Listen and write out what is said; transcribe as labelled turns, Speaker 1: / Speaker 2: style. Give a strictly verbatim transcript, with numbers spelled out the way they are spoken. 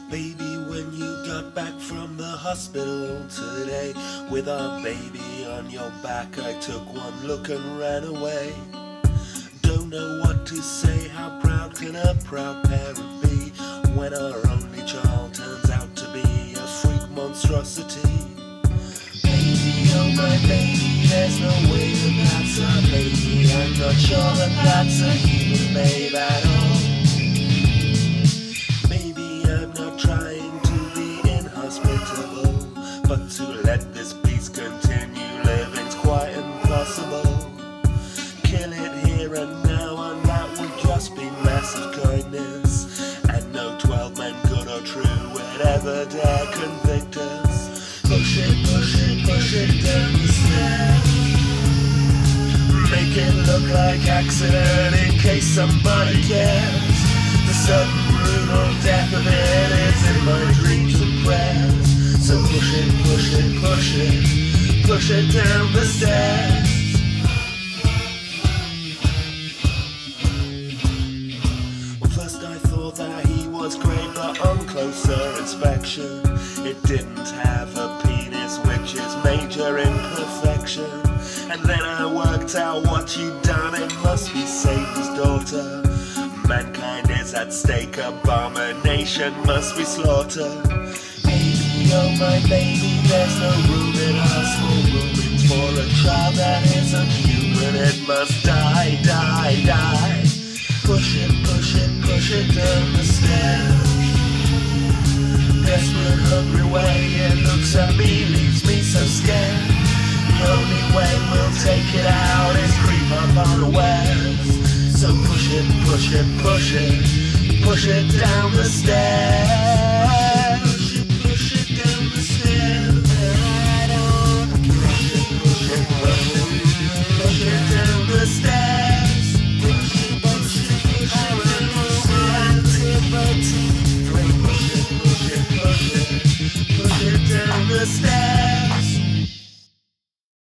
Speaker 1: Baby, when you got back from the hospital today, with our baby on your back, I took one look and ran away. Don't know what to say, how proud can a proud parent be when our only child turns out to be a freak monstrosity? Baby, oh my baby, there's no way that that's a baby. I'm not sure that that's a human babe at all. Maybe I'm not trying to be inhospitable, but to let this beast continue living's quite impossible. Kill it here and now, and that would just be massive kindness, and no twelve men, good or true, would ever dare convict us. Push it, push it, push it down the stairs. Make it look like accident in case somebody cares. The sudden brutal death of it is in my dreams and prayers. So push it, push it, push it, push it down the stairs. Well, first I thought that he was great, but on closer inspection, it didn't have a penis, which is major imperfection. And then I worked out what you'd done, it must be Satan's daughter. Mankind is at stake, abomination must be slaughtered. Baby, oh my baby, there's no room in our small roomings for a child that isn't human. It must die, die, die. Push it, push it, push it down the stairs. Desperate, hungry way it looks at me, leaves me so scared. The only way we'll take it out is creep up unawares. So push it, push it, push it, push it down the stairs.